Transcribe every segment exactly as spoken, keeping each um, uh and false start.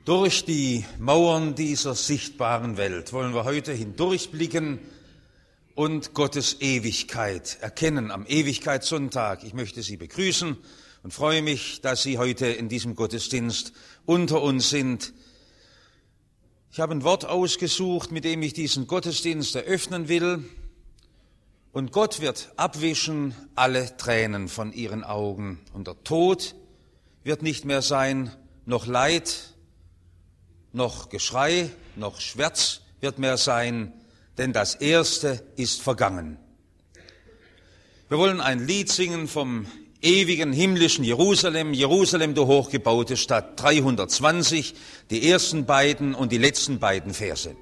Durch die Mauern dieser sichtbaren Welt wollen wir heute hindurchblicken und Gottes Ewigkeit erkennen am Ewigkeitssonntag. Ich möchte Sie begrüßen und freue mich, dass Sie heute in diesem Gottesdienst unter uns sind. Ich habe ein Wort ausgesucht, mit dem ich diesen Gottesdienst eröffnen will. Und Gott wird abwischen alle Tränen von ihren Augen. Und der Tod wird nicht mehr sein, noch Leid, noch Geschrei, noch Schmerz wird mehr sein, denn das Erste ist vergangen. Wir wollen ein Lied singen vom ewigen himmlischen Jerusalem, Jerusalem, du hochgebaute Stadt, dreihundertzwanzig, die ersten beiden und die letzten beiden Verse.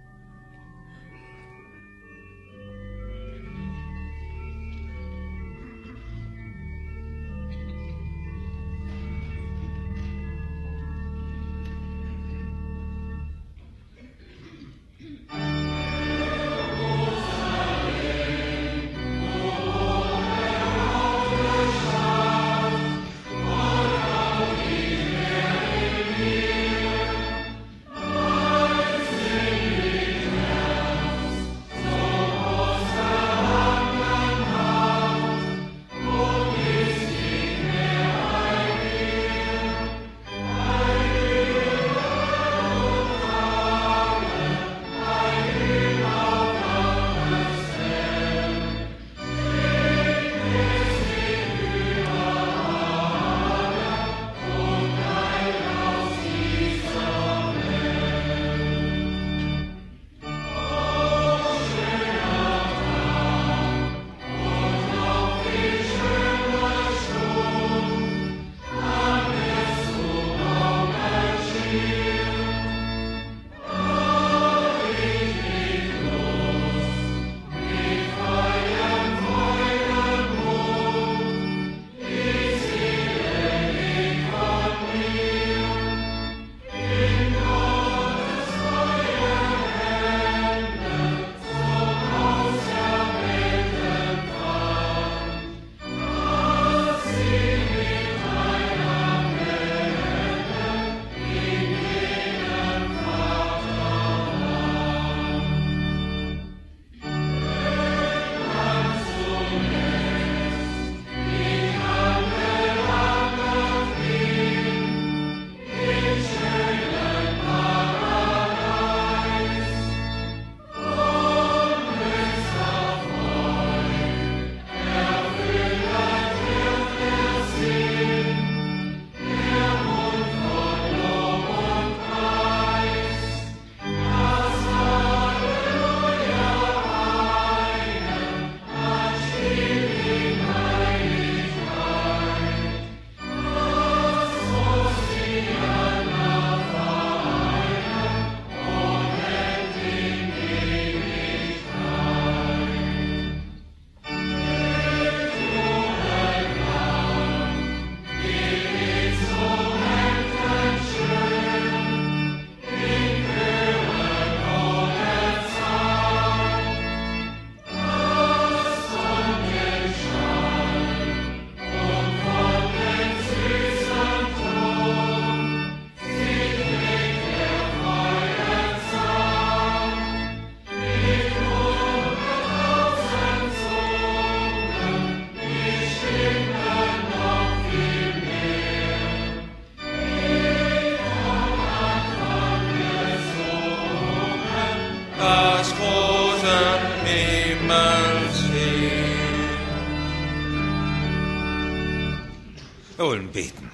Wir wollen beten.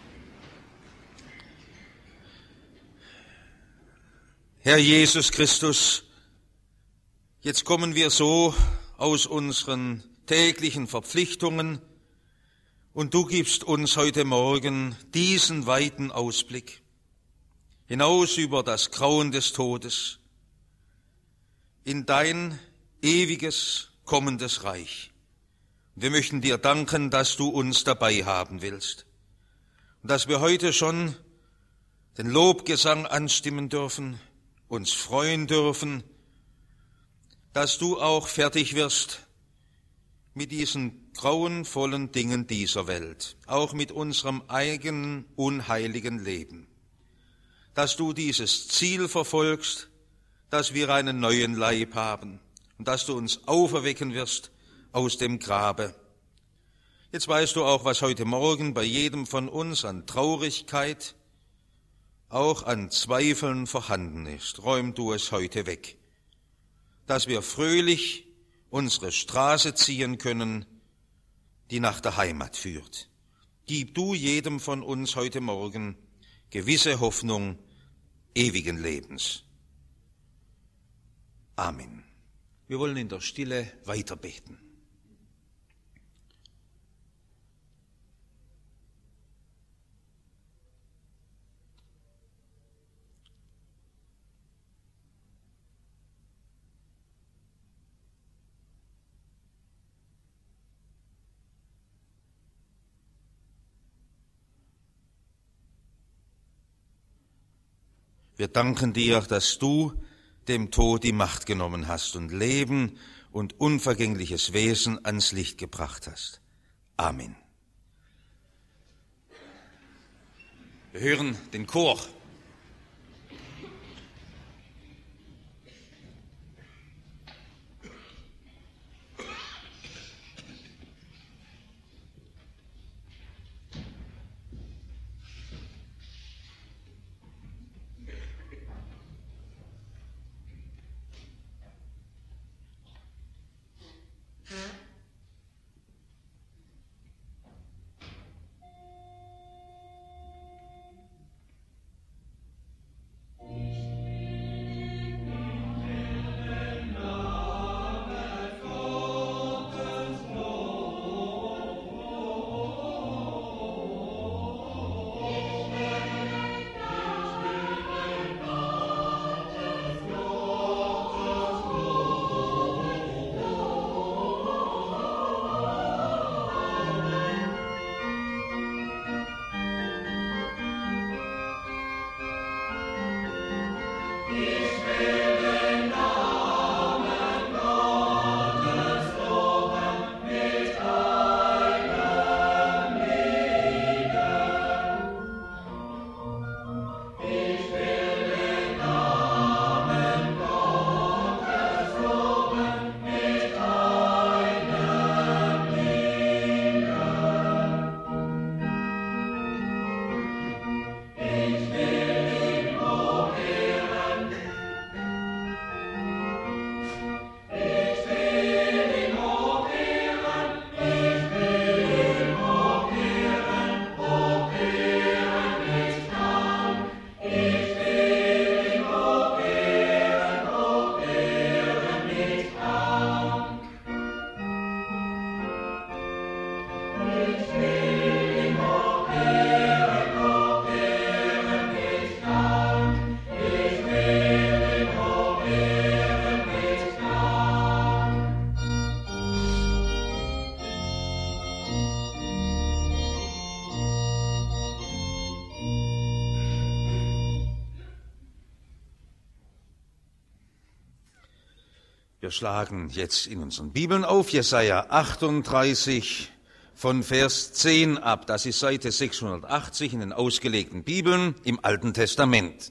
Herr Jesus Christus, jetzt kommen wir so aus unseren täglichen Verpflichtungen und du gibst uns heute Morgen diesen weiten Ausblick hinaus über das Grauen des Todes in dein ewiges, kommendes Reich. Wir möchten dir danken, dass du uns dabei haben willst und dass wir heute schon den Lobgesang anstimmen dürfen, uns freuen dürfen, dass du auch fertig wirst mit diesen grauenvollen Dingen dieser Welt, auch mit unserem eigenen unheiligen Leben. dass du dieses Ziel verfolgst, dass wir einen neuen Leib haben und dass du uns auferwecken wirst aus dem Grabe. Jetzt weißt du auch, was heute Morgen bei jedem von uns an Traurigkeit, auch an Zweifeln vorhanden ist. Räum du es heute weg, dass wir fröhlich unsere Straße ziehen können, die nach der Heimat führt. Gib du jedem von uns heute Morgen gewisse Hoffnung ewigen Lebens. Amen. Wir wollen in der Stille weiter beten. Wir danken dir, dass du dem Tod die Macht genommen hast und Leben und unvergängliches Wesen ans Licht gebracht hast. Amen. Wir hören den Chor. Wir schlagen jetzt in unseren Bibeln auf Jesaja achtunddreißig von Vers zehn ab. Das ist Seite sechshundertachtzig in den ausgelegten Bibeln im Alten Testament.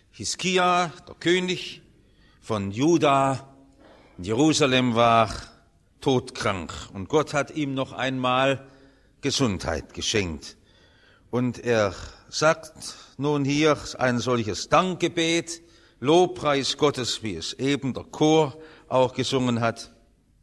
Hiskia, der König von Juda, in Jerusalem war todkrank und Gott hat ihm noch einmal Gesundheit geschenkt. Und er sagt nun hier ein solches Dankgebet, Lobpreis Gottes, wie es eben der Chor auch gesungen hat.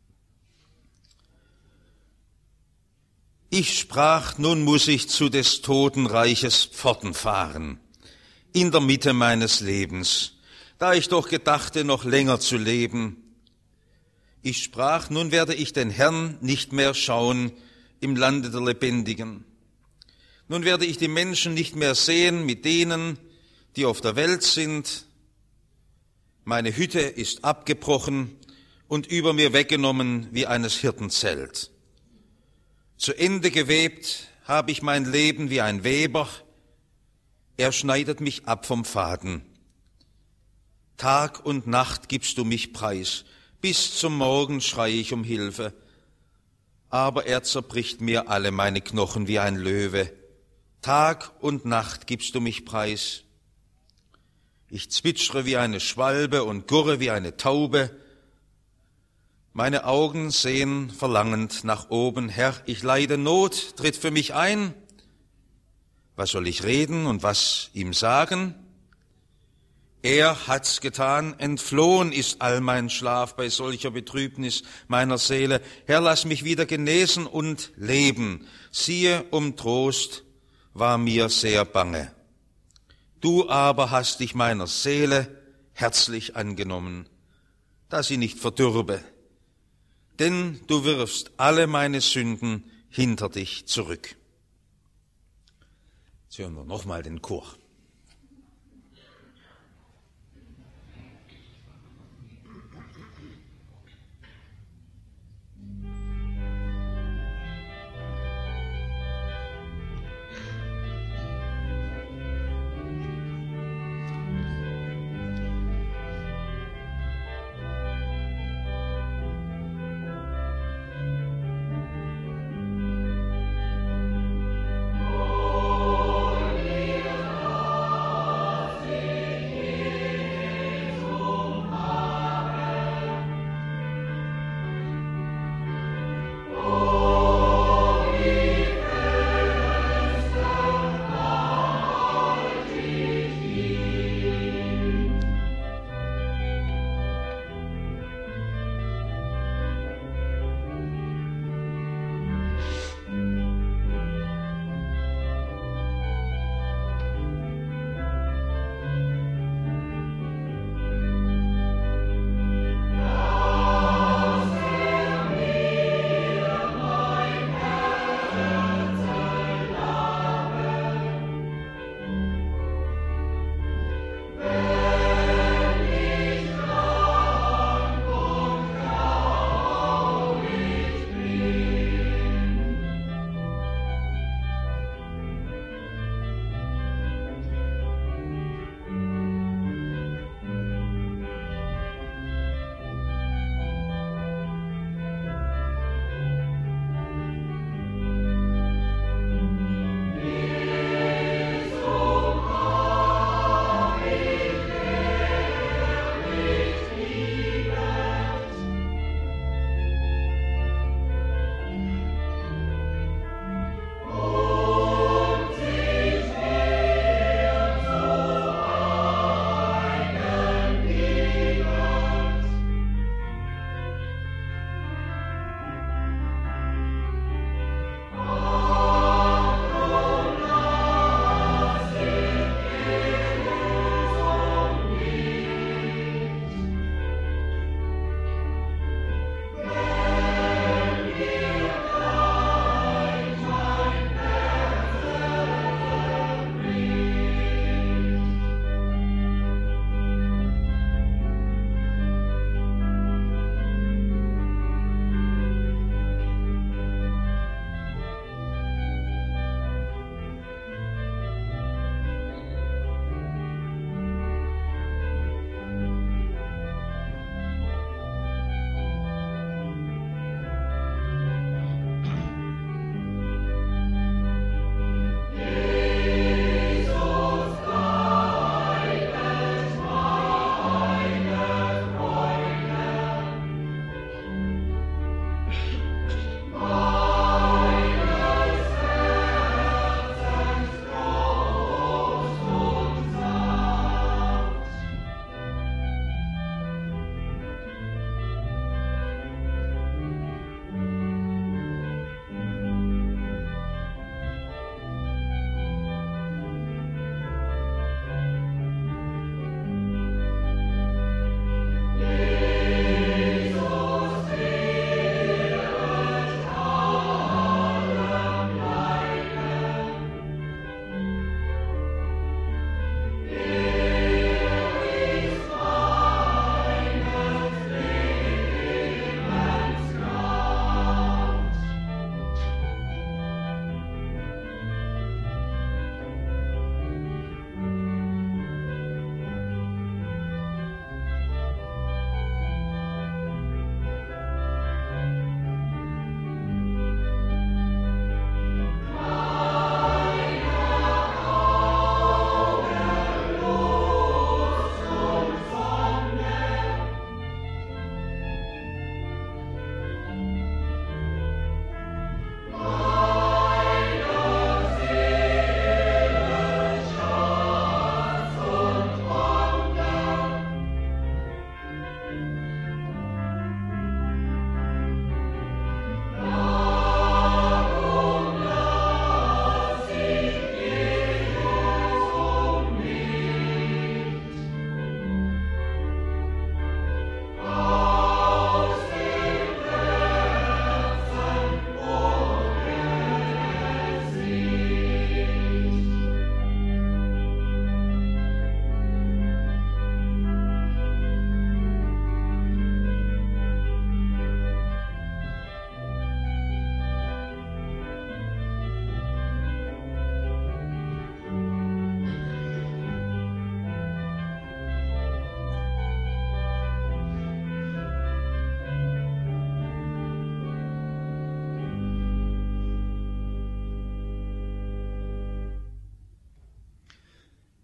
Ich sprach, nun muss ich zu des Totenreiches Pforten fahren, in der Mitte meines Lebens, da ich doch gedachte, noch länger zu leben. Ich sprach, nun werde ich den Herrn nicht mehr schauen im Lande der Lebendigen. Nun werde ich die Menschen nicht mehr sehen mit denen, die auf der Welt sind. Meine Hütte ist abgebrochen und über mir weggenommen wie eines Hirtenzelt. Zu Ende gewebt habe ich mein Leben wie ein Weber. Er schneidet mich ab vom Faden. Tag und Nacht gibst du mich preis. Bis zum Morgen schreie ich um Hilfe. Aber er zerbricht mir alle meine Knochen wie ein Löwe. Tag und Nacht gibst du mich preis. Ich zwitschere wie eine Schwalbe und gurre wie eine Taube. Meine Augen sehen verlangend nach oben. Herr, ich leide Not, tritt für mich ein. Was soll ich reden und was ihm sagen? Er hat's getan, entflohen ist all mein Schlaf bei solcher Betrübnis meiner Seele. Herr, lass mich wieder genesen und leben. Siehe, um Trost war mir sehr bange. Du aber hast dich meiner Seele herzlich angenommen, dass sie nicht verdürbe. Denn du wirfst alle meine Sünden hinter dich zurück. Jetzt hören wir nochmal den Chor.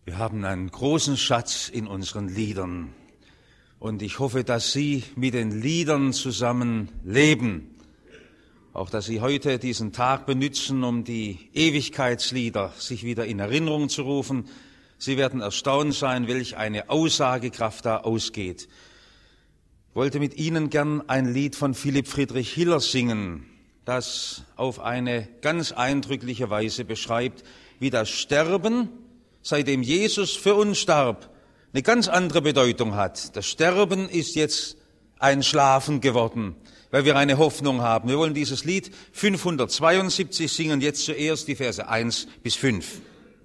Wir haben einen großen Schatz in unseren Liedern und ich hoffe, dass Sie mit den Liedern zusammen leben. Auch, dass Sie heute diesen Tag benutzen, um die Ewigkeitslieder sich wieder in Erinnerung zu rufen. Sie werden erstaunt sein, welch eine Aussagekraft da ausgeht. Ich wollte mit Ihnen gern ein Lied von Philipp Friedrich Hiller singen, das auf eine ganz eindrückliche Weise beschreibt, wie das Sterben, seitdem Jesus für uns starb, eine ganz andere Bedeutung hat. Das Sterben ist jetzt ein Schlafen geworden, weil wir eine Hoffnung haben. Wir wollen dieses Lied fünfhundertzweiundsiebzig singen, jetzt zuerst die Verse eins bis fünf.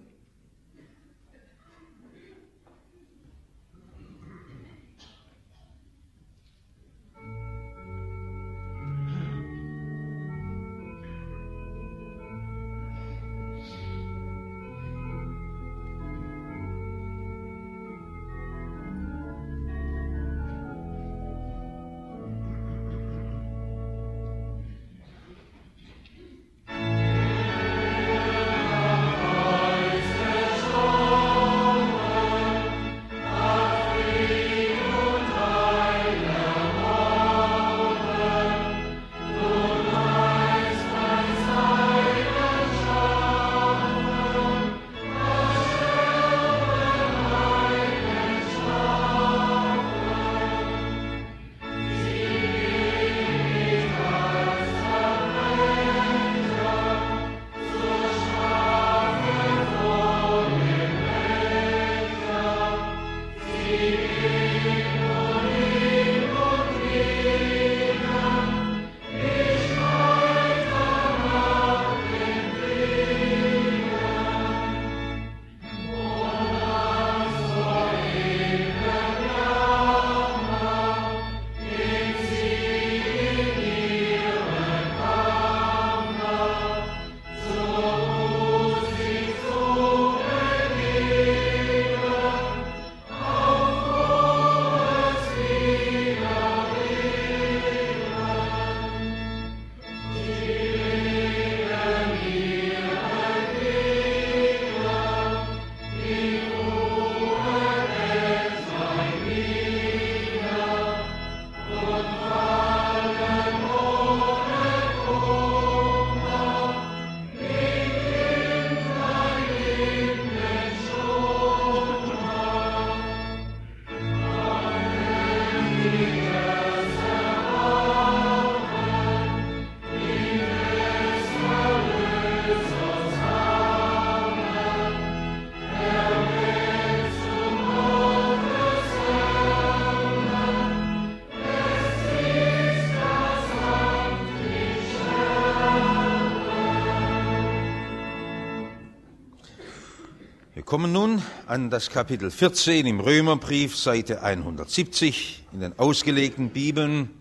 Wir kommen nun an das Kapitel vierzehn im Römerbrief, Seite hundertsiebzig in den ausgelegten Bibeln.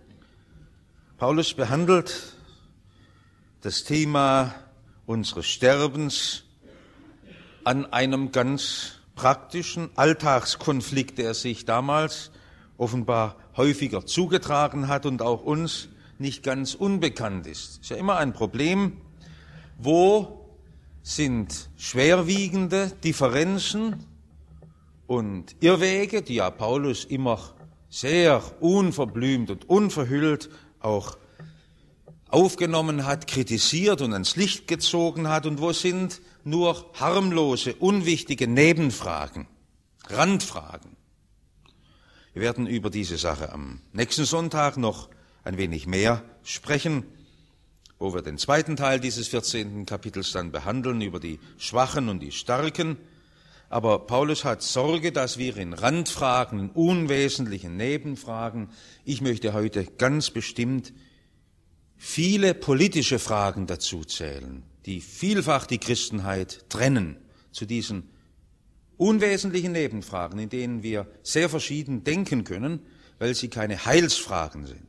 Paulus behandelt das Thema unseres Sterbens an einem ganz praktischen Alltagskonflikt, der sich damals offenbar häufiger zugetragen hat und auch uns nicht ganz unbekannt ist. Es ist ja immer ein Problem, wo sind schwerwiegende Differenzen und Irrwege, die ja Paulus immer sehr unverblümt und unverhüllt auch aufgenommen hat, kritisiert und ans Licht gezogen hat, und wo sind nur harmlose, unwichtige Nebenfragen, Randfragen. Wir werden über diese Sache am nächsten Sonntag noch ein wenig mehr sprechen, wo wir den zweiten Teil dieses vierzehnten Kapitels dann behandeln, über die Schwachen und die Starken. Aber Paulus hat Sorge, dass wir in Randfragen, in unwesentlichen Nebenfragen, ich möchte heute ganz bestimmt viele politische Fragen dazu zählen, die vielfach die Christenheit trennen, zu diesen unwesentlichen Nebenfragen, in denen wir sehr verschieden denken können, weil sie keine Heilsfragen sind.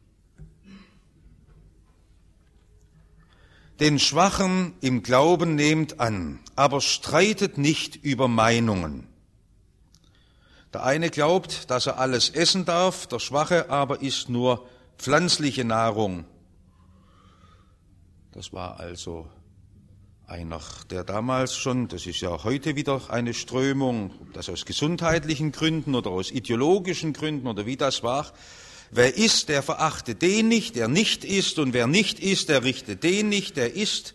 Den Schwachen im Glauben nehmt an, aber streitet nicht über Meinungen. Der eine glaubt, dass er alles essen darf, der Schwache aber isst nur pflanzliche Nahrung. Das war also Einer, der damals schon, das ist ja heute wieder eine Strömung, ob das aus gesundheitlichen Gründen oder aus ideologischen Gründen oder wie das war, wer isst, der verachte den nicht, der nicht isst, und wer nicht isst, der richte den nicht, der isst.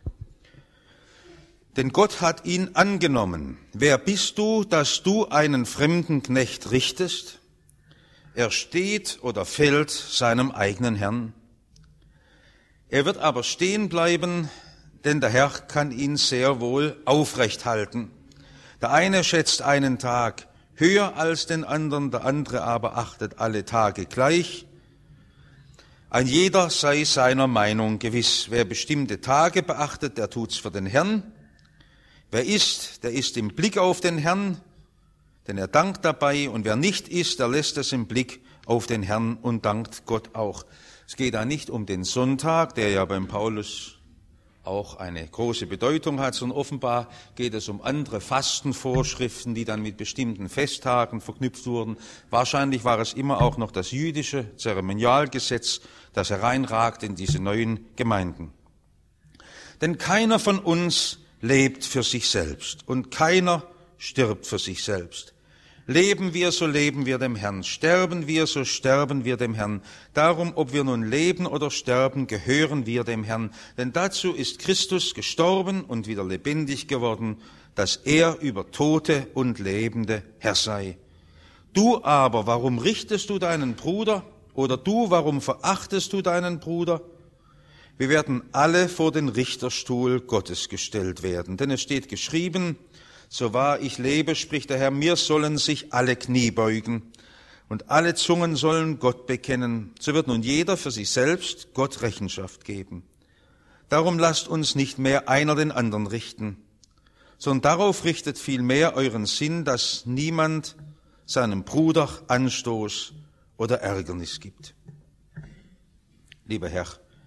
Denn Gott hat ihn angenommen. Wer bist du, dass du einen fremden Knecht richtest? Er steht oder fällt seinem eigenen Herrn. Er wird aber stehen bleiben, denn der Herr kann ihn sehr wohl aufrecht halten. Der eine schätzt einen Tag höher als den anderen, der andere aber achtet alle Tage gleich. Ein jeder sei seiner Meinung gewiss. Wer bestimmte Tage beachtet, der tut's für den Herrn. Wer isst, der isst im Blick auf den Herrn, denn er dankt dabei. Und wer nicht isst, der lässt es im Blick auf den Herrn und dankt Gott auch. Es geht da nicht um den Sonntag, der ja beim Paulus auch eine große Bedeutung hat, sondern offenbar geht es um andere Fastenvorschriften, die dann mit bestimmten Festtagen verknüpft wurden. Wahrscheinlich war es immer auch noch das jüdische Zeremonialgesetz, das hereinragt in diese neuen Gemeinden. Denn keiner von uns lebt für sich selbst und keiner stirbt für sich selbst. Leben wir, so leben wir dem Herrn. Sterben wir, so sterben wir dem Herrn. Darum, ob wir nun leben oder sterben, gehören wir dem Herrn. Denn dazu ist Christus gestorben und wieder lebendig geworden, dass er über Tote und Lebende Herr sei. Du aber, warum richtest du deinen Bruder? Oder du, warum verachtest du deinen Bruder? Wir werden alle vor den Richterstuhl Gottes gestellt werden. Denn es steht geschrieben, so wahr ich lebe, spricht der Herr, mir sollen sich alle Knie beugen und alle Zungen sollen Gott bekennen. So wird nun jeder für sich selbst Gott Rechenschaft geben. Darum lasst uns nicht mehr einer den anderen richten, sondern darauf richtet vielmehr euren Sinn, dass niemand seinem Bruder Anstoß oder Ärgernis gibt. Lieber Herr,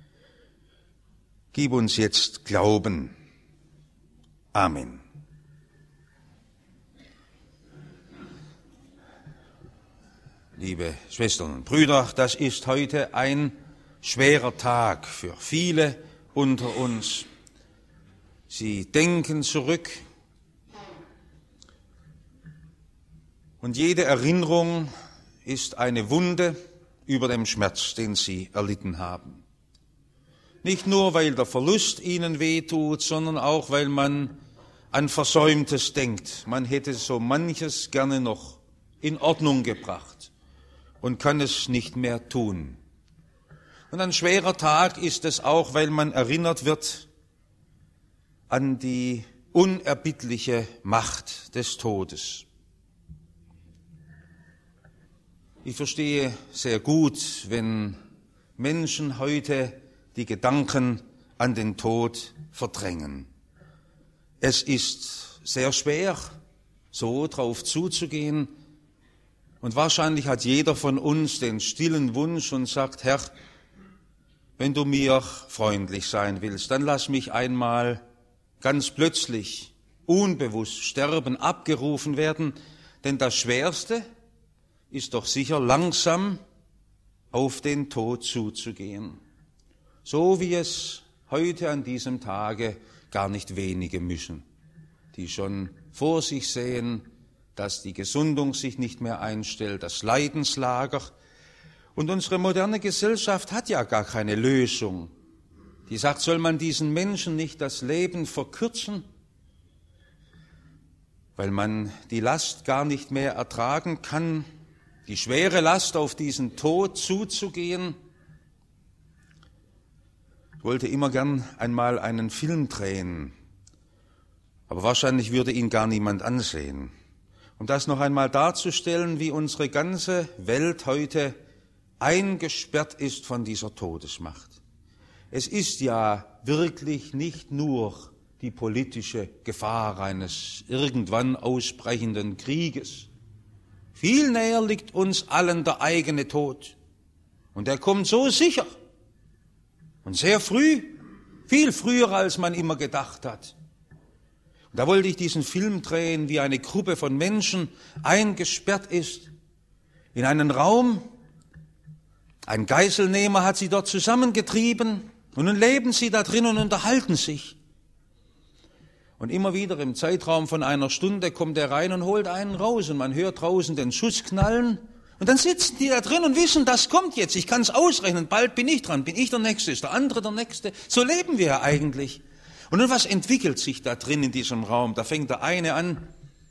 gib uns jetzt Glauben. Amen. Liebe Schwestern und Brüder, das ist heute ein schwerer Tag für viele unter uns. Sie denken zurück und jede Erinnerung ist eine Wunde über dem Schmerz, den sie erlitten haben. Nicht nur, weil der Verlust ihnen wehtut, sondern auch, weil man an Versäumtes denkt. Man hätte so manches gerne noch in Ordnung gebracht und kann es nicht mehr tun. Und ein schwerer Tag ist es auch, weil man erinnert wird an die unerbittliche Macht des Todes. Ich verstehe sehr gut, wenn Menschen heute die Gedanken an den Tod verdrängen. Es ist sehr schwer, so drauf zuzugehen. Und wahrscheinlich hat jeder von uns den stillen Wunsch und sagt, Herr, wenn du mir freundlich sein willst, dann lass mich einmal ganz plötzlich, unbewusst sterben, abgerufen werden. Denn das Schwerste ist doch sicher, langsam auf den Tod zuzugehen. So wie es heute an diesem Tage gar nicht wenige mischen, die schon vor sich sehen, dass die Gesundung sich nicht mehr einstellt, das Leidenslager. Und unsere moderne Gesellschaft hat ja gar keine Lösung. Die sagt, soll man diesen Menschen nicht das Leben verkürzen, weil man die Last gar nicht mehr ertragen kann, die schwere Last auf diesen Tod zuzugehen. Ich wollte immer gern einmal einen Film drehen, aber wahrscheinlich würde ihn gar niemand ansehen. Um das noch einmal darzustellen, wie unsere ganze Welt heute eingesperrt ist von dieser Todesmacht. Es ist ja wirklich nicht nur die politische Gefahr eines irgendwann ausbrechenden Krieges. Viel näher liegt uns allen der eigene Tod. Und er kommt so sicher und sehr früh, viel früher, als man immer gedacht hat. Und da wollte ich diesen Film drehen, wie eine Gruppe von Menschen eingesperrt ist in einen Raum. Ein Geiselnehmer hat sie dort zusammengetrieben und nun leben sie da drin und unterhalten sich. Und immer wieder im Zeitraum von einer Stunde kommt er rein und holt einen raus und man hört draußen den Schuss knallen. Und dann sitzen die da drin und wissen, das kommt jetzt, ich kann es ausrechnen, bald bin ich dran, bin ich der Nächste, ist der andere der Nächste. So leben wir ja eigentlich. Und nun, was entwickelt sich da drin in diesem Raum? Da fängt der eine an,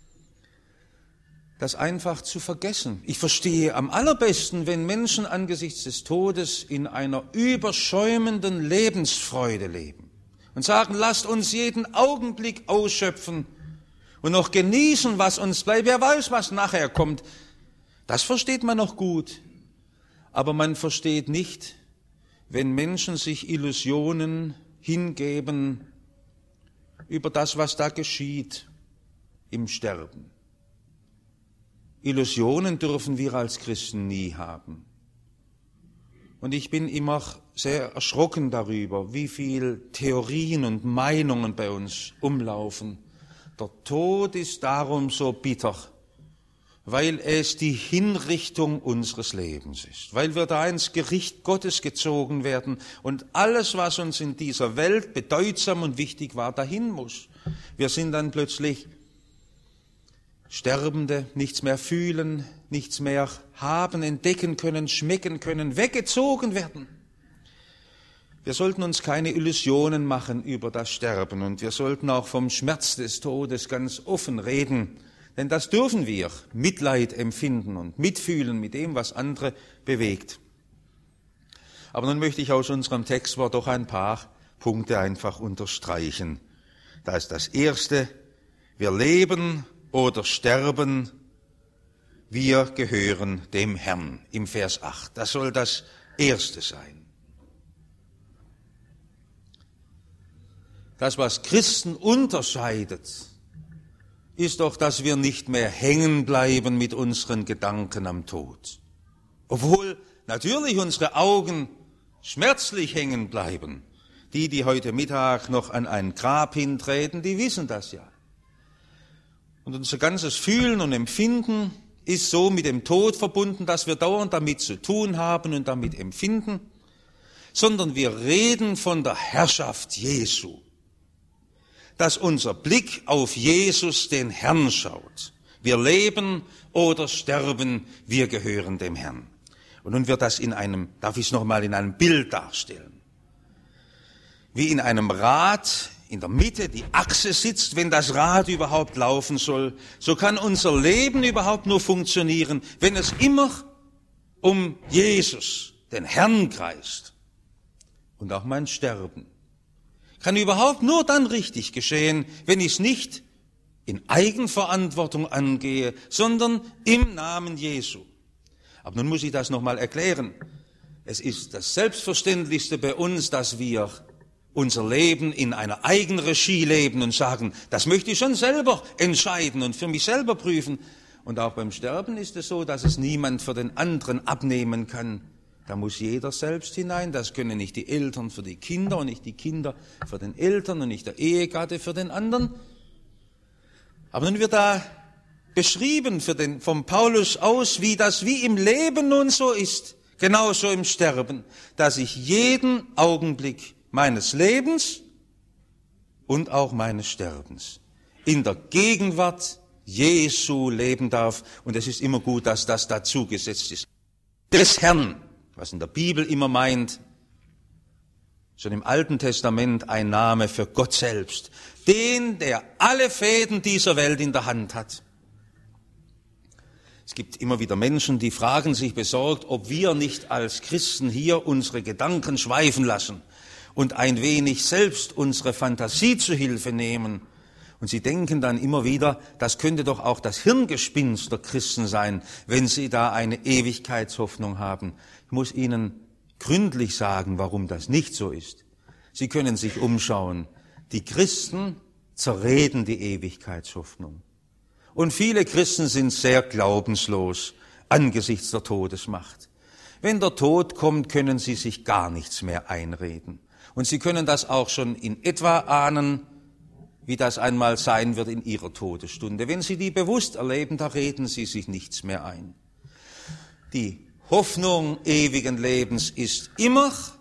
das einfach zu vergessen. Ich verstehe am allerbesten, wenn Menschen angesichts des Todes in einer überschäumenden Lebensfreude leben und sagen, lasst uns jeden Augenblick ausschöpfen und noch genießen, was uns bleibt. Wer weiß, was nachher kommt. Das versteht man noch gut. Aber man versteht nicht, wenn Menschen sich Illusionen hingeben über das, was da geschieht im Sterben. Illusionen dürfen wir als Christen nie haben. Und ich bin immer sehr erschrocken darüber, wie viel Theorien und Meinungen bei uns umlaufen. Der Tod ist darum so bitter, weil es die Hinrichtung unseres Lebens ist, weil wir da ins Gericht Gottes gezogen werden und alles, was uns in dieser Welt bedeutsam und wichtig war, dahin muss. Wir sind dann plötzlich Sterbende, nichts mehr fühlen, nichts mehr haben, entdecken können, schmecken können, weggezogen werden. Wir sollten uns keine Illusionen machen über das Sterben und wir sollten auch vom Schmerz des Todes ganz offen reden, denn das dürfen wir, Mitleid empfinden und mitfühlen mit dem, was andere bewegt. Aber nun möchte ich aus unserem Textwort doch ein paar Punkte einfach unterstreichen. Da ist das Erste, wir leben oder sterben, wir gehören dem Herrn, im Vers acht. Das soll das Erste sein. Das, was Christen unterscheidet, ist doch, dass wir nicht mehr hängen bleiben mit unseren Gedanken am Tod. Obwohl natürlich unsere Augen schmerzlich hängen bleiben. Die, die heute Mittag noch an ein Grab hintreten, die wissen das ja. Und unser ganzes Fühlen und Empfinden ist so mit dem Tod verbunden, dass wir dauernd damit zu tun haben und damit empfinden, sondern wir reden von der Herrschaft Jesu, dass unser Blick auf Jesus, den Herrn, schaut. Wir leben oder sterben, wir gehören dem Herrn. Und nun wird das in einem, darf ich es nochmal in einem Bild darstellen, wie in einem Rad, in der Mitte die Achse sitzt, wenn das Rad überhaupt laufen soll, so kann unser Leben überhaupt nur funktionieren, wenn es immer um Jesus, den Herrn, kreist. Und auch mein Sterben kann überhaupt nur dann richtig geschehen, wenn ich es nicht in Eigenverantwortung angehe, sondern im Namen Jesu. Aber nun muss ich das nochmal erklären. Es ist das Selbstverständlichste bei uns, dass wir unser Leben in einer Eigenregie leben und sagen, das möchte ich schon selber entscheiden und für mich selber prüfen. Und auch beim Sterben ist es so, dass es niemand für den anderen abnehmen kann. Da muss jeder selbst hinein. Das können nicht die Eltern für die Kinder und nicht die Kinder für den Eltern und nicht der Ehegatte für den anderen. Aber nun wird da beschrieben für den, vom Paulus aus, wie das wie im Leben nun so ist, genauso im Sterben, dass ich jeden Augenblick meines Lebens und auch meines Sterbens in der Gegenwart Jesu leben darf. Und es ist immer gut, dass das dazu gesetzt ist. Des Herrn, was in der Bibel immer meint, schon im Alten Testament ein Name für Gott selbst, den, der alle Fäden dieser Welt in der Hand hat. Es gibt immer wieder Menschen, die fragen sich besorgt, ob wir nicht als Christen hier unsere Gedanken schweifen lassen und ein wenig selbst unsere Fantasie zu Hilfe nehmen. Und sie denken dann immer wieder, das könnte doch auch das Hirngespinst der Christen sein, wenn sie da eine Ewigkeitshoffnung haben. Ich muss Ihnen gründlich sagen, warum das nicht so ist. Sie können sich umschauen. Die Christen zerreden die Ewigkeitshoffnung. Und viele Christen sind sehr glaubenslos angesichts der Todesmacht. Wenn der Tod kommt, können sie sich gar nichts mehr einreden. Und sie können das auch schon in etwa ahnen, wie das einmal sein wird in ihrer Todesstunde. Wenn sie die bewusst erleben, da reden sie sich nichts mehr ein. Die Hoffnung ewigen Lebens ist immer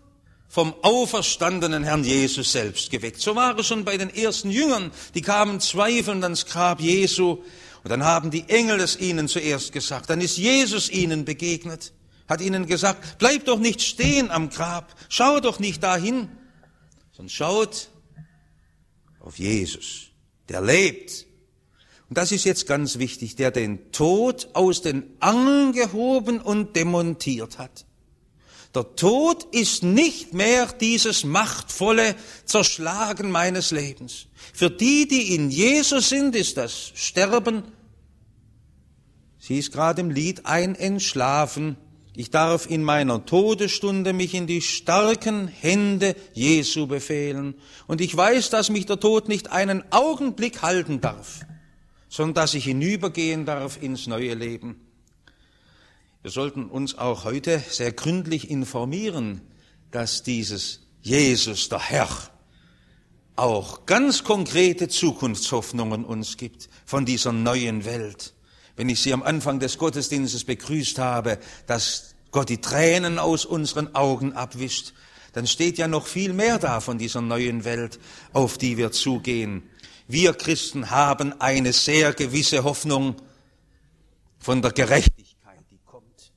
vom auferstandenen Herrn Jesus selbst geweckt. So war es schon bei den ersten Jüngern, die kamen zweifelnd ans Grab Jesu und dann haben die Engel es ihnen zuerst gesagt. Dann ist Jesus ihnen begegnet, hat ihnen gesagt, bleibt doch nicht stehen am Grab, schaut doch nicht dahin, sondern schaut auf Jesus, der lebt. Und das ist jetzt ganz wichtig, der den Tod aus den Angeln gehoben und demontiert hat. Der Tod ist nicht mehr dieses machtvolle Zerschlagen meines Lebens. Für die, die in Jesus sind, ist das Sterben, sie ist gerade im Lied, ein Entschlafen. Ich darf in meiner Todesstunde mich in die starken Hände Jesu befehlen. Und ich weiß, dass mich der Tod nicht einen Augenblick halten darf, sondern dass ich hinübergehen darf ins neue Leben. Wir sollten uns auch heute sehr gründlich informieren, dass dieses Jesus, der Herr, auch ganz konkrete Zukunftshoffnungen uns gibt von dieser neuen Welt. Wenn ich Sie am Anfang des Gottesdienstes begrüßt habe, dass Gott die Tränen aus unseren Augen abwischt, dann steht ja noch viel mehr da von dieser neuen Welt, auf die wir zugehen. Wir Christen haben eine sehr gewisse Hoffnung von der Gerechtigkeit, die kommt.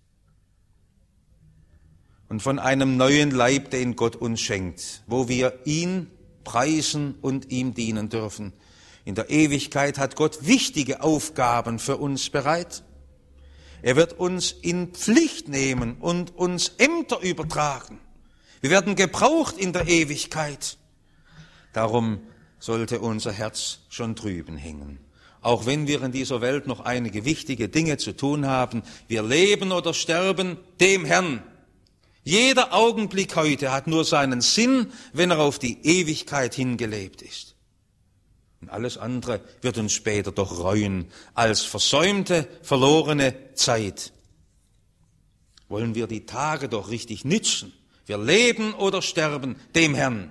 Und von einem neuen Leib, den Gott uns schenkt, wo wir ihn preisen und ihm dienen dürfen. In der Ewigkeit hat Gott wichtige Aufgaben für uns bereit. Er wird uns in Pflicht nehmen und uns Ämter übertragen. Wir werden gebraucht in der Ewigkeit. Darum sollte unser Herz schon drüben hängen. Auch wenn wir in dieser Welt noch einige wichtige Dinge zu tun haben, wir leben oder sterben dem Herrn. Jeder Augenblick heute hat nur seinen Sinn, wenn er auf die Ewigkeit hingelebt ist. Und alles andere wird uns später doch reuen als versäumte, verlorene Zeit. Wollen wir die Tage doch richtig nützen. Wir leben oder sterben dem Herrn.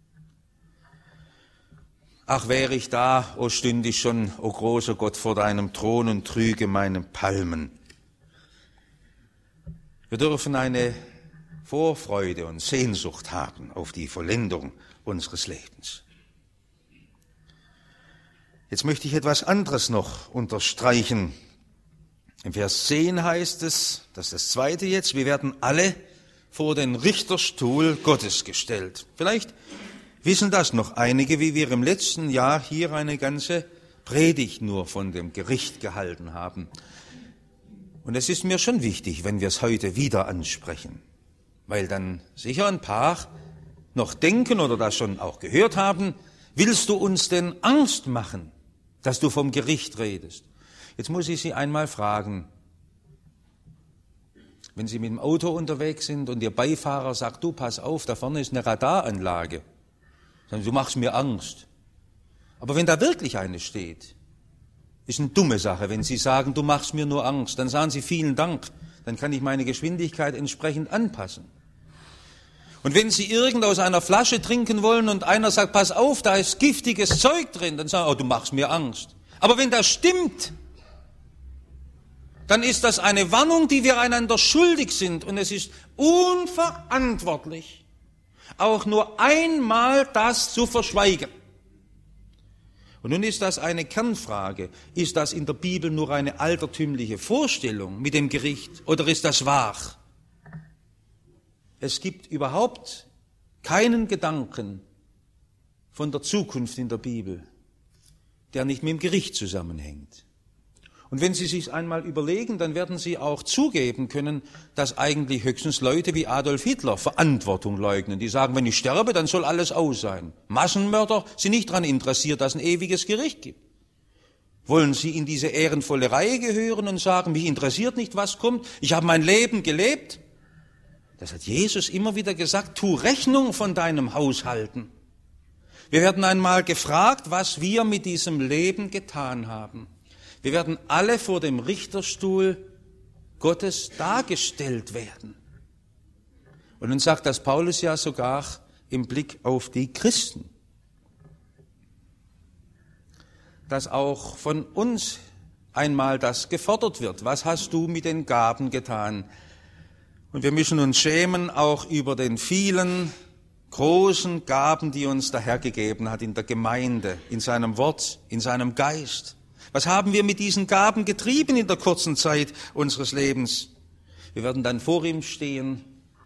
Ach, wäre ich da, o stünde ich schon, o großer Gott, vor deinem Thron und trüge meine Palmen. Wir dürfen eine Vorfreude und Sehnsucht haben auf die Vollendung unseres Lebens. Jetzt möchte ich etwas anderes noch unterstreichen. Im Vers zehn heißt es, das ist das zweite jetzt, wir werden alle vor den Richterstuhl Gottes gestellt. Vielleicht wissen das noch einige, wie wir im letzten Jahr hier eine ganze Predigt nur von dem Gericht gehalten haben. Und es ist mir schon wichtig, wenn wir es heute wieder ansprechen, weil dann sicher ein paar noch denken oder das schon auch gehört haben, willst du uns denn Angst machen, dass du vom Gericht redest? Jetzt muss ich Sie einmal fragen, wenn Sie mit dem Auto unterwegs sind und Ihr Beifahrer sagt, du pass auf, da vorne ist eine Radaranlage, dann du machst mir Angst. Aber wenn da wirklich eine steht, ist eine dumme Sache, wenn Sie sagen, du machst mir nur Angst, dann sagen Sie vielen Dank, dann kann ich meine Geschwindigkeit entsprechend anpassen. Und wenn Sie irgend aus einer Flasche trinken wollen und einer sagt, pass auf, da ist giftiges Zeug drin, dann sagen Sie, oh, du machst mir Angst. Aber wenn das stimmt, dann ist das eine Warnung, die wir einander schuldig sind. Und es ist unverantwortlich, auch nur einmal das zu verschweigen. Und nun ist das eine Kernfrage. Ist das in der Bibel nur eine altertümliche Vorstellung mit dem Gericht oder ist das wahr? Es gibt überhaupt keinen Gedanken von der Zukunft in der Bibel, der nicht mit dem Gericht zusammenhängt. Und wenn Sie sich einmal überlegen, dann werden Sie auch zugeben können, dass eigentlich höchstens Leute wie Adolf Hitler Verantwortung leugnen. Die sagen, wenn ich sterbe, dann soll alles aus sein. Massenmörder sind nicht daran interessiert, dass es ein ewiges Gericht gibt. Wollen Sie in diese ehrenvolle Reihe gehören und sagen, mich interessiert nicht, was kommt, ich habe mein Leben gelebt? Das hat Jesus immer wieder gesagt, tu Rechnung von deinem Haushalten. Wir werden einmal gefragt, was wir mit diesem Leben getan haben. Wir werden alle vor dem Richterstuhl Gottes dargestellt werden. Und dann sagt das Paulus ja sogar im Blick auf die Christen, dass auch von uns einmal das gefordert wird. Was hast du mit den Gaben getan? Und wir müssen uns schämen auch über den vielen großen Gaben, die uns der Herr gegeben hat in der Gemeinde, in seinem Wort, in seinem Geist. Was haben wir mit diesen Gaben getrieben in der kurzen Zeit unseres Lebens? Wir werden dann vor ihm stehen.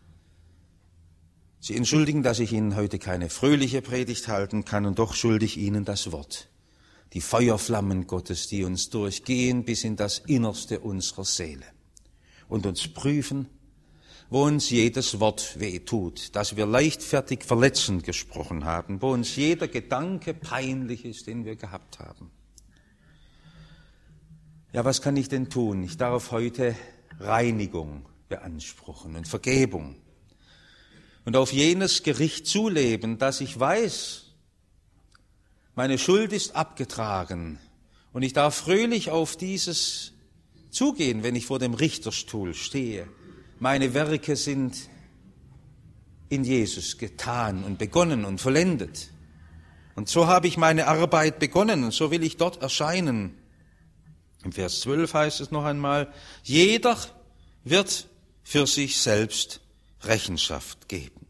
Sie entschuldigen, dass ich Ihnen heute keine fröhliche Predigt halten kann, und doch schulde ich Ihnen das Wort. Die Feuerflammen Gottes, die uns durchgehen bis in das Innerste unserer Seele und uns prüfen, wo uns jedes Wort wehtut, dass wir leichtfertig verletzend gesprochen haben, wo uns jeder Gedanke peinlich ist, den wir gehabt haben. Ja, was kann ich denn tun? Ich darf heute Reinigung beanspruchen und Vergebung und auf jenes Gericht zuleben, dass ich weiß, meine Schuld ist abgetragen und ich darf fröhlich auf dieses zugehen, wenn ich vor dem Richterstuhl stehe. Meine Werke sind in Jesus getan und begonnen und vollendet. Und so habe ich meine Arbeit begonnen und so will ich dort erscheinen. Im Vers zwölf heißt es noch einmal, jeder wird für sich selbst Rechenschaft geben.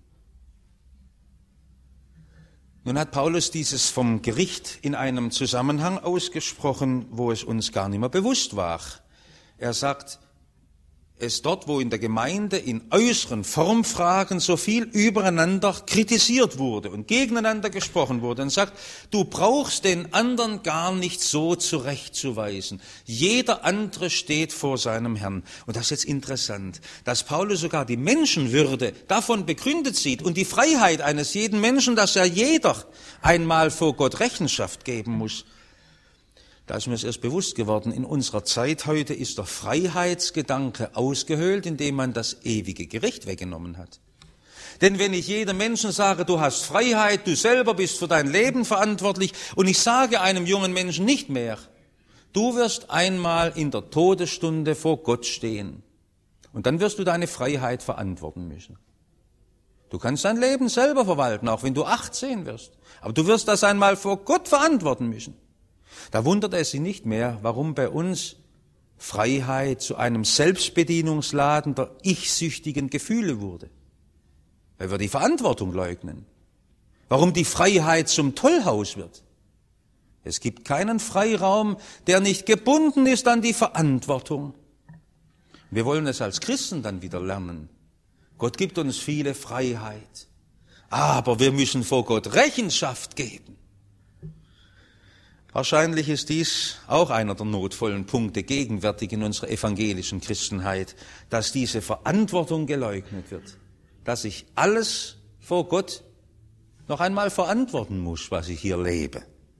Nun hat Paulus dieses vom Gericht in einem Zusammenhang ausgesprochen, wo es uns gar nicht mehr bewusst war. Er sagt, es dort, wo in der Gemeinde in äußeren Formfragen so viel übereinander kritisiert wurde und gegeneinander gesprochen wurde, und sagt, du brauchst den anderen gar nicht so zurechtzuweisen. Jeder andere steht vor seinem Herrn. Und das ist jetzt interessant, dass Paulus sogar die Menschenwürde davon begründet sieht und die Freiheit eines jeden Menschen, dass ja jeder einmal vor Gott Rechenschaft geben muss. Da ist mir es erst bewusst geworden, in unserer Zeit heute ist der Freiheitsgedanke ausgehöhlt, indem man das ewige Gericht weggenommen hat. Denn wenn ich jedem Menschen sage, du hast Freiheit, du selber bist für dein Leben verantwortlich, und ich sage einem jungen Menschen nicht mehr, du wirst einmal in der Todesstunde vor Gott stehen und dann wirst du deine Freiheit verantworten müssen. Du kannst dein Leben selber verwalten, auch wenn du achtzehn wirst, aber du wirst das einmal vor Gott verantworten müssen. Da wundert es Sie nicht mehr, warum bei uns Freiheit zu einem Selbstbedienungsladen der ich-süchtigen Gefühle wurde. Weil wir die Verantwortung leugnen. Warum die Freiheit zum Tollhaus wird. Es gibt keinen Freiraum, der nicht gebunden ist an die Verantwortung. Wir wollen es als Christen dann wieder lernen. Gott gibt uns viele Freiheit. Aber wir müssen vor Gott Rechenschaft geben. Wahrscheinlich ist dies auch einer der notvollen Punkte gegenwärtig in unserer evangelischen Christenheit, dass diese Verantwortung geleugnet wird, dass ich alles vor Gott noch einmal verantworten muss, was ich hier lebe.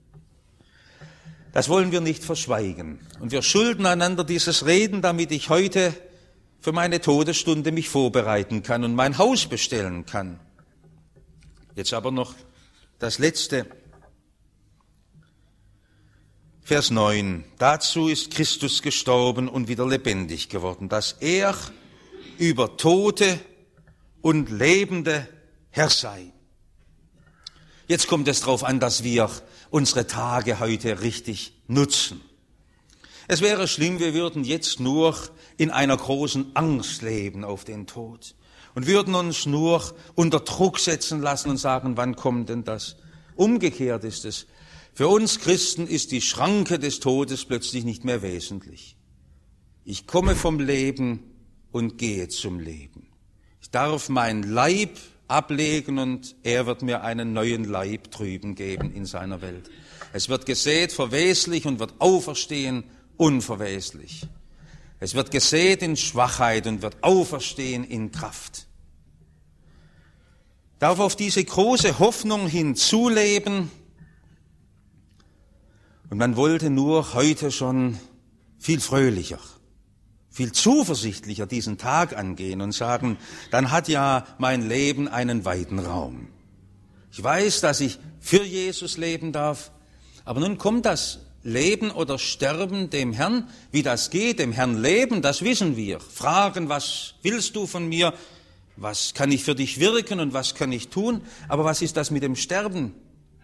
Das wollen wir nicht verschweigen. Und wir schulden einander dieses Reden, damit ich heute für meine Todesstunde mich vorbereiten kann und mein Haus bestellen kann. Jetzt aber noch das Letzte. Vers neun. Dazu ist Christus gestorben und wieder lebendig geworden, dass er über Tote und Lebende Herr sei. Jetzt kommt es darauf an, dass wir unsere Tage heute richtig nutzen. Es wäre schlimm, wir würden jetzt nur in einer großen Angst leben auf den Tod und würden uns nur unter Druck setzen lassen und sagen, wann kommt denn das? Umgekehrt ist es. Für uns Christen ist die Schranke des Todes plötzlich nicht mehr wesentlich. Ich komme vom Leben und gehe zum Leben. Ich darf mein Leib ablegen und er wird mir einen neuen Leib drüben geben in seiner Welt. Es wird gesät verweslich und wird auferstehen unverweslich. Es wird gesät in Schwachheit und wird auferstehen in Kraft. Ich darf auf diese große Hoffnung hinzuleben. Und man wollte nur heute schon viel fröhlicher, viel zuversichtlicher diesen Tag angehen und sagen, dann hat ja mein Leben einen weiten Raum. Ich weiß, dass ich für Jesus leben darf, aber nun kommt das Leben oder Sterben dem Herrn, wie das geht, dem Herrn leben, das wissen wir. Fragen, was willst du von mir, was kann ich für dich wirken und was kann ich tun, aber was ist das mit dem Sterben?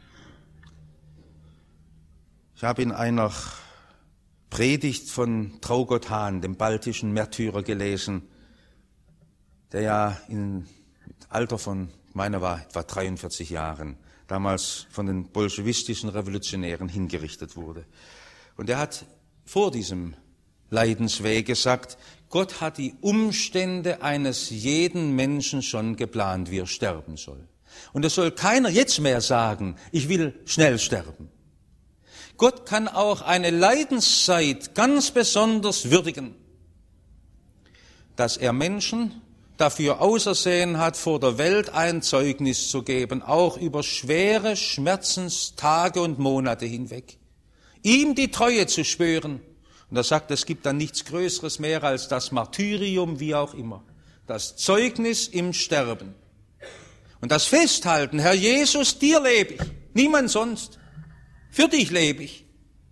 Ich habe in einer Predigt von Traugott Hahn, dem baltischen Märtyrer, gelesen, der ja im Alter von ich meine, er war etwa dreiundvierzig Jahren, damals von den bolschewistischen Revolutionären hingerichtet wurde. Und er hat vor diesem Leidensweg gesagt, Gott hat die Umstände eines jeden Menschen schon geplant, wie er sterben soll. Und es soll keiner jetzt mehr sagen, ich will schnell sterben. Gott kann auch eine Leidenszeit ganz besonders würdigen, dass er Menschen dafür ausersehen hat, vor der Welt ein Zeugnis zu geben, auch über schwere Schmerzenstage und Monate hinweg. Ihm die Treue zu schwören. Und er sagt, es gibt dann nichts Größeres mehr als das Martyrium, wie auch immer. Das Zeugnis im Sterben. Und das Festhalten, Herr Jesus, dir lebe ich, niemand sonst. Für dich lebe ich.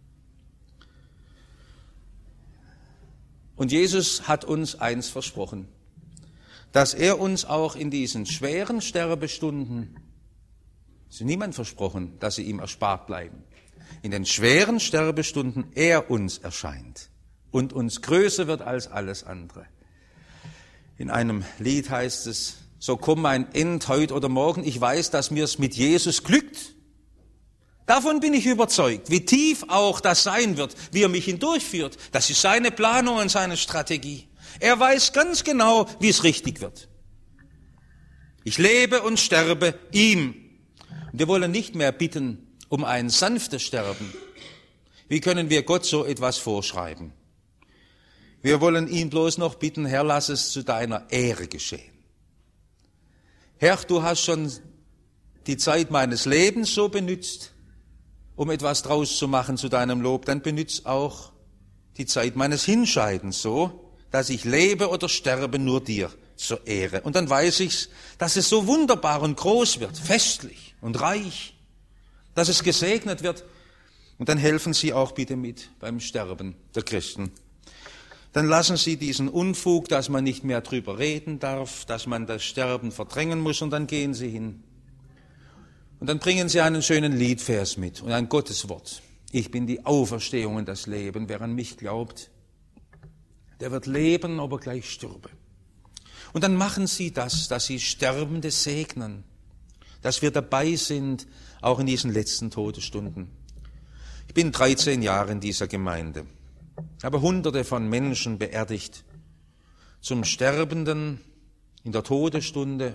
Und Jesus hat uns eins versprochen, dass er uns auch in diesen schweren Sterbestunden, es ist niemand versprochen, dass sie ihm erspart bleiben, in den schweren Sterbestunden er uns erscheint und uns größer wird als alles andere. In einem Lied heißt es, so komm mein End heut oder morgen, ich weiß, dass mir's mit Jesus glückt. Davon bin ich überzeugt, wie tief auch das sein wird, wie er mich hindurchführt. Das ist seine Planung und seine Strategie. Er weiß ganz genau, wie es richtig wird. Ich lebe und sterbe ihm. Und wir wollen nicht mehr bitten um ein sanftes Sterben. Wie können wir Gott so etwas vorschreiben? Wir wollen ihn bloß noch bitten, Herr, lass es zu deiner Ehre geschehen. Herr, du hast schon die Zeit meines Lebens so benützt, um etwas draus zu machen zu deinem Lob, dann benütz auch die Zeit meines Hinscheidens so, dass ich lebe oder sterbe nur dir zur Ehre. Und dann weiß ich, dass es so wunderbar und groß wird, festlich und reich, dass es gesegnet wird. Und dann helfen Sie auch bitte mit beim Sterben der Christen. Dann lassen Sie diesen Unfug, dass man nicht mehr drüber reden darf, dass man das Sterben verdrängen muss, und dann gehen Sie hin. Und dann bringen Sie einen schönen Liedvers mit und ein Gotteswort. Ich bin die Auferstehung und das Leben. Wer an mich glaubt, der wird leben, ob er gleich stürbe. Und dann machen Sie das, dass Sie Sterbende segnen, dass wir dabei sind, auch in diesen letzten Todesstunden. Ich bin dreizehn Jahre in dieser Gemeinde, habe Hunderte von Menschen beerdigt. Zum Sterbenden in der Todesstunde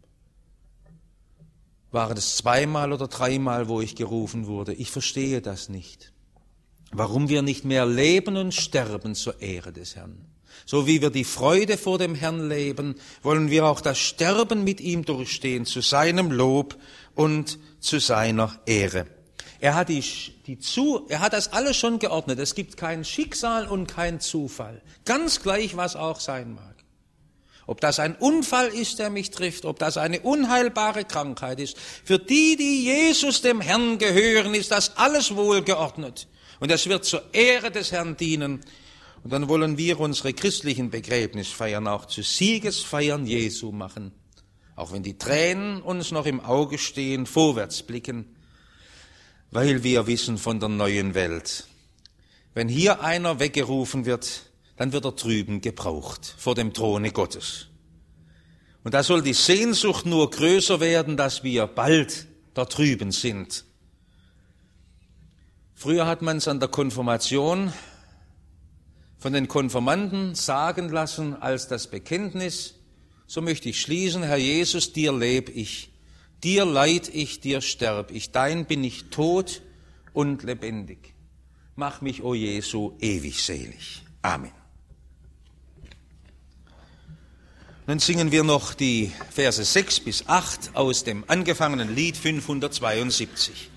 war es zweimal oder dreimal, wo ich gerufen wurde. Ich verstehe das nicht. Warum wir nicht mehr leben und sterben zur Ehre des Herrn. So wie wir die Freude vor dem Herrn leben, wollen wir auch das Sterben mit ihm durchstehen, zu seinem Lob und zu seiner Ehre. Er hat, die, die zu, er hat das alles schon geordnet. Es gibt kein Schicksal und kein Zufall. Ganz gleich, was auch sein mag. Ob das ein Unfall ist, der mich trifft, ob das eine unheilbare Krankheit ist. Für die, die Jesus dem Herrn gehören, ist das alles wohlgeordnet. Und es wird zur Ehre des Herrn dienen. Und dann wollen wir unsere christlichen Begräbnisfeiern auch zu Siegesfeiern Jesu machen. Auch wenn die Tränen uns noch im Auge stehen, vorwärts blicken, weil wir wissen von der neuen Welt. Wenn hier einer weggerufen wird, dann wird er drüben gebraucht, vor dem Throne Gottes. Und da soll die Sehnsucht nur größer werden, dass wir bald da drüben sind. Früher hat man es an der Konfirmation von den Konfirmanden sagen lassen als das Bekenntnis, so möchte ich schließen, Herr Jesus, dir leb ich, dir leid ich, dir sterb ich, dein bin ich tot und lebendig. Mach mich, o Jesu, ewig selig. Amen. Nun singen wir noch die Verse sechs bis acht aus dem angefangenen Lied fünfhundertzweiundsiebzig.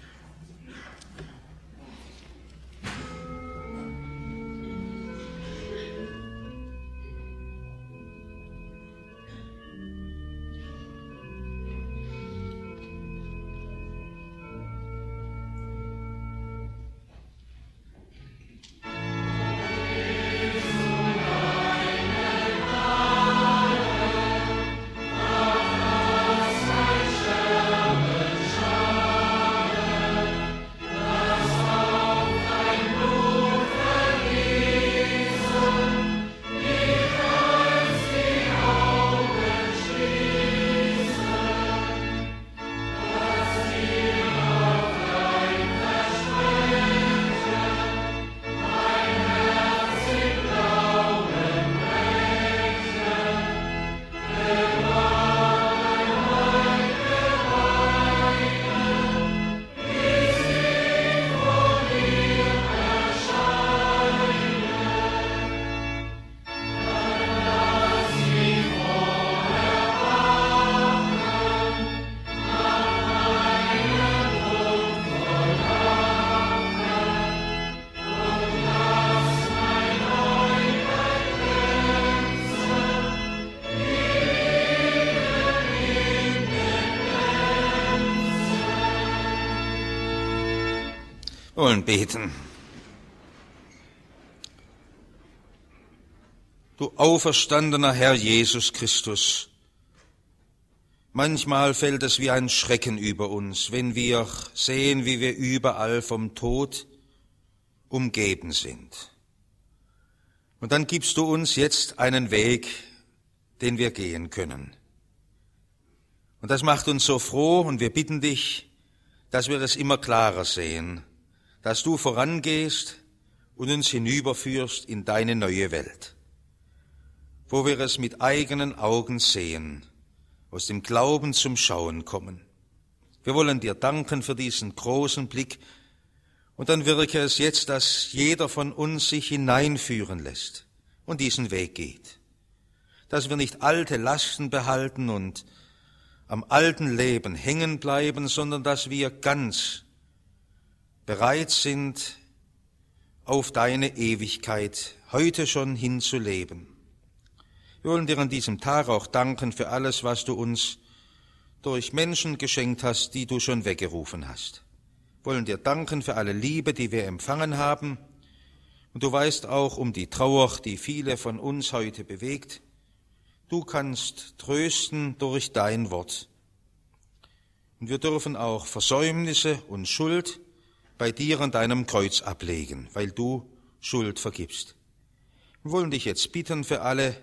Wir wollen beten. Du auferstandener Herr Jesus Christus, manchmal fällt es wie ein Schrecken über uns, wenn wir sehen, wie wir überall vom Tod umgeben sind. Und dann gibst du uns jetzt einen Weg, den wir gehen können. Und das macht uns so froh, und wir bitten dich, dass wir das immer klarer sehen, dass du vorangehst und uns hinüberführst in deine neue Welt, wo wir es mit eigenen Augen sehen, aus dem Glauben zum Schauen kommen. Wir wollen dir danken für diesen großen Blick, und dann wirke es jetzt, dass jeder von uns sich hineinführen lässt und diesen Weg geht, dass wir nicht alte Lasten behalten und am alten Leben hängen bleiben, sondern dass wir ganz bereit sind, auf deine Ewigkeit heute schon hinzuleben. Wir wollen dir an diesem Tag auch danken für alles, was du uns durch Menschen geschenkt hast, die du schon weggerufen hast. Wir wollen dir danken für alle Liebe, die wir empfangen haben. Und du weißt auch um die Trauer, die viele von uns heute bewegt. Du kannst trösten durch dein Wort. Und wir dürfen auch Versäumnisse und Schuld bei dir an deinem Kreuz ablegen, weil du Schuld vergibst. Wir wollen dich jetzt bitten für alle,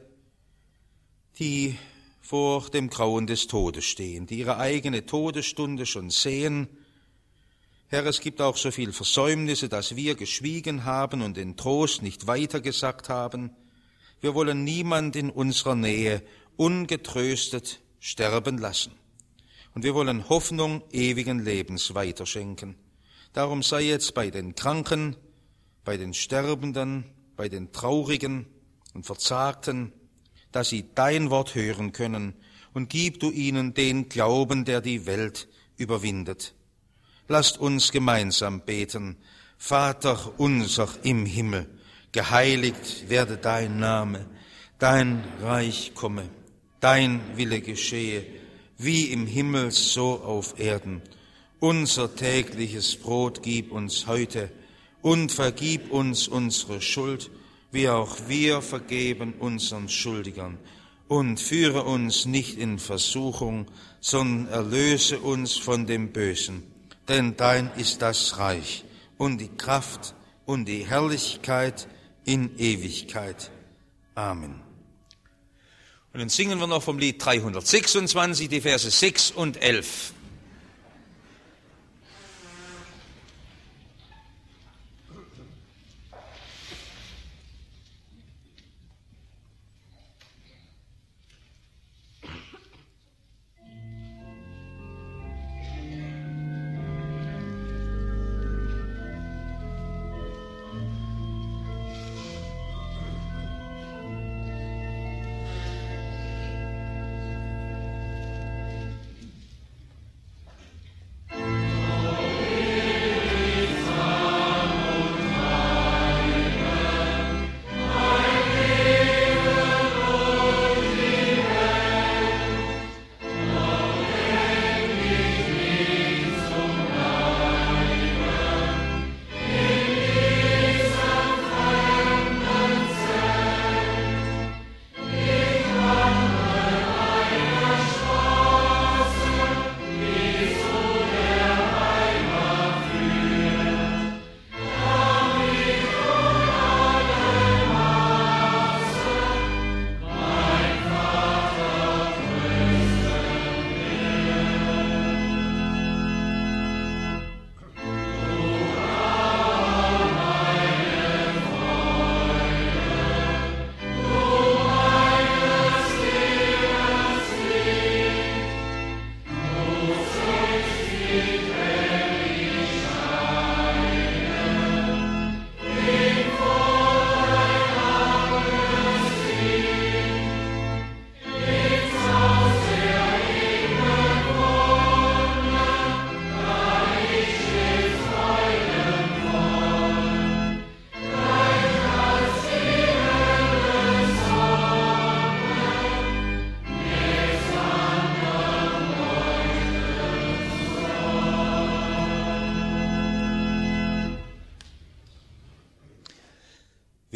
die vor dem Grauen des Todes stehen, die ihre eigene Todesstunde schon sehen. Herr, es gibt auch so viel Versäumnisse, dass wir geschwiegen haben und den Trost nicht weitergesagt haben. Wir wollen niemand in unserer Nähe ungetröstet sterben lassen. Und wir wollen Hoffnung ewigen Lebens weiterschenken. Darum sei jetzt bei den Kranken, bei den Sterbenden, bei den Traurigen und Verzagten, dass sie dein Wort hören können, und gib du ihnen den Glauben, der die Welt überwindet. Lasst uns gemeinsam beten. Vater unser im Himmel, geheiligt werde dein Name, dein Reich komme, dein Wille geschehe, wie im Himmel so auf Erden. Unser tägliches Brot gib uns heute und vergib uns unsere Schuld, wie auch wir vergeben unseren Schuldigern. Und führe uns nicht in Versuchung, sondern erlöse uns von dem Bösen. Denn dein ist das Reich und die Kraft und die Herrlichkeit in Ewigkeit. Amen. Und dann singen wir noch vom Lied dreihundertsechsundzwanzig, die Verse sechs und elf.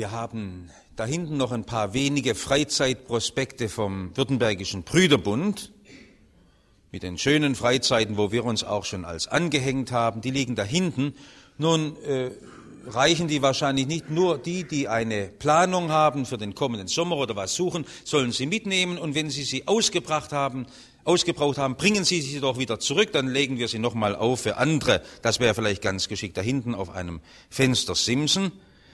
Wir haben da hinten noch ein paar wenige Freizeitprospekte vom Württembergischen Brüderbund mit den schönen Freizeiten, wo wir uns auch schon als angehängt haben. Die liegen da hinten. Nun äh, reichen die wahrscheinlich nicht. Nur die, die eine Planung haben für den kommenden Sommer oder was suchen, sollen sie mitnehmen. Und wenn sie sie ausgebracht haben, ausgebraucht haben, bringen Sie sie doch wieder zurück, dann legen wir sie nochmal auf für andere. Das wäre vielleicht ganz geschickt. Da hinten auf einem Fenster Simson.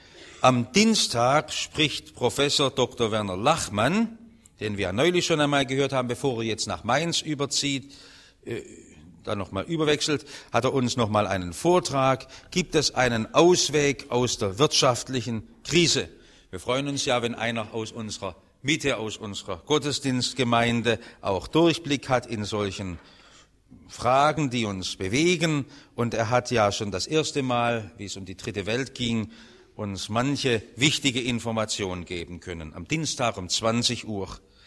Am Dienstag spricht Professor Doktor Werner Lachmann, den wir ja neulich schon einmal gehört haben, bevor er jetzt nach Mainz überzieht, äh, dann nochmal überwechselt, hat er uns nochmal einen Vortrag. Gibt es einen Ausweg aus der wirtschaftlichen Krise? Wir freuen uns ja, wenn einer aus unserer Mitte, aus unserer Gottesdienstgemeinde auch Durchblick hat in solchen Fragen, die uns bewegen. Und er hat ja schon das erste Mal, wie es um die dritte Welt ging, uns manche wichtige Informationen geben können. Am Dienstag um zwanzig Uhr.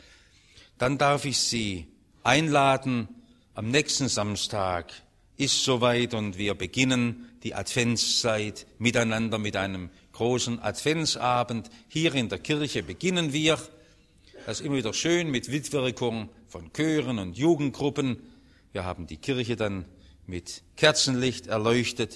Dann darf ich Sie einladen, am nächsten Samstag ist soweit und wir beginnen die Adventszeit miteinander mit einem großen Adventsabend. Hier in der Kirche beginnen wir. Das ist immer wieder schön mit Mitwirkung von Chören und Jugendgruppen. Wir haben die Kirche dann mit Kerzenlicht erleuchtet.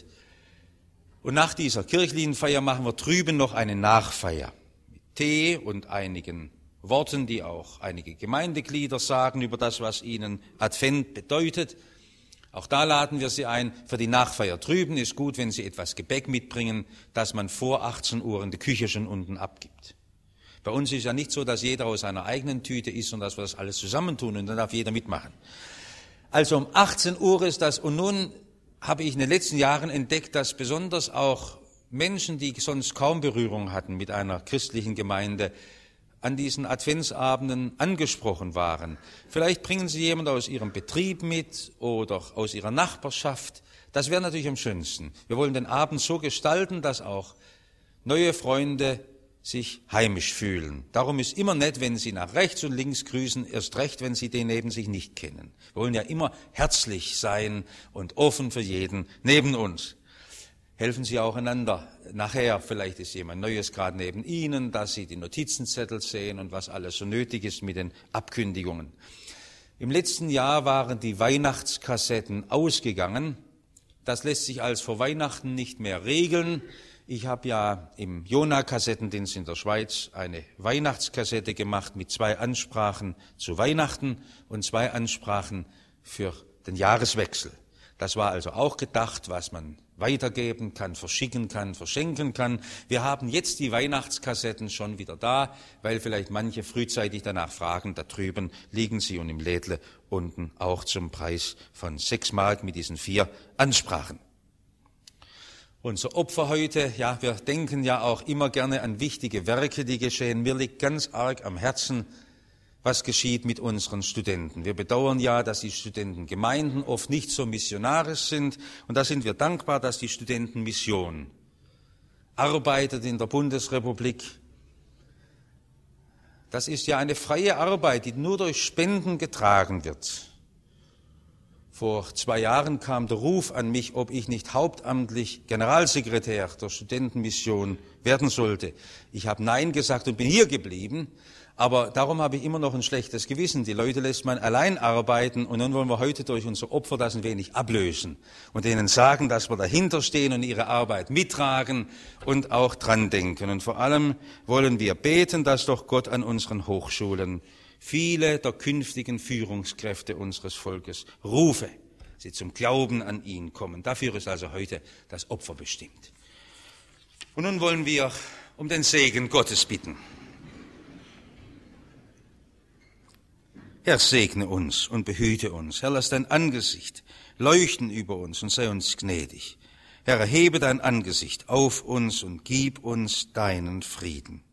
Und nach dieser kirchlichen Feier machen wir drüben noch eine Nachfeier mit Tee und einigen Worten, die auch einige Gemeindeglieder sagen über das, was ihnen Advent bedeutet. Auch da laden wir Sie ein. Für die Nachfeier drüben ist gut, wenn Sie etwas Gebäck mitbringen, das man vor achtzehn Uhr in der Küche schon unten abgibt. Bei uns ist ja nicht so, dass jeder aus seiner eigenen Tüte isst, sondern dass wir das alles zusammentun und dann darf jeder mitmachen. Also um achtzehn Uhr ist das. Und nun habe ich in den letzten Jahren entdeckt, dass besonders auch Menschen, die sonst kaum Berührung hatten mit einer christlichen Gemeinde, an diesen Adventsabenden angesprochen waren. Vielleicht bringen Sie jemanden aus Ihrem Betrieb mit oder aus Ihrer Nachbarschaft. Das wäre natürlich am schönsten. Wir wollen den Abend so gestalten, dass auch neue Freunde sich heimisch fühlen. Darum ist immer nett, wenn Sie nach rechts und links grüßen, erst recht, wenn Sie den neben sich nicht kennen. Wir wollen ja immer herzlich sein und offen für jeden neben uns. Helfen Sie auch einander. Nachher, vielleicht ist jemand Neues gerade neben Ihnen, dass Sie die Notizenzettel sehen und was alles so nötig ist mit den Abkündigungen. Im letzten Jahr waren die Weihnachtskassetten ausgegangen. Das lässt sich als vor Weihnachten nicht mehr regeln. Ich habe ja im Jona-Kassettendienst in der Schweiz eine Weihnachtskassette gemacht mit zwei Ansprachen zu Weihnachten und zwei Ansprachen für den Jahreswechsel. Das war also auch gedacht, was man weitergeben kann, verschicken kann, verschenken kann. Wir haben jetzt die Weihnachtskassetten schon wieder da, weil vielleicht manche frühzeitig danach fragen. Da drüben liegen sie und im Lädle unten auch zum Preis von sechs Mark mit diesen vier Ansprachen. Unser Opfer heute, ja, wir denken ja auch immer gerne an wichtige Werke, die geschehen. Mir liegt ganz arg am Herzen, was geschieht mit unseren Studenten. Wir bedauern ja, dass die Studentengemeinden oft nicht so missionarisch sind. Und da sind wir dankbar, dass die Studentenmission arbeitet in der Bundesrepublik. Das ist ja eine freie Arbeit, die nur durch Spenden getragen wird. Vor zwei Jahren kam der Ruf an mich, ob ich nicht hauptamtlich Generalsekretär der Studentenmission werden sollte. Ich habe Nein gesagt und bin hier geblieben. Aber darum habe ich immer noch ein schlechtes Gewissen. Die Leute lässt man allein arbeiten und nun wollen wir heute durch unser Opfer das ein wenig ablösen und denen sagen, dass wir dahinter stehen und ihre Arbeit mittragen und auch dran denken. Und vor allem wollen wir beten, dass doch Gott an unseren Hochschulen viele der künftigen Führungskräfte unseres Volkes rufe, sie zum Glauben an ihn kommen. Dafür ist also heute das Opfer bestimmt. Und nun wollen wir um den Segen Gottes bitten. Herr, segne uns und behüte uns. Herr, lass dein Angesicht leuchten über uns und sei uns gnädig. Herr, erhebe dein Angesicht auf uns und gib uns deinen Frieden.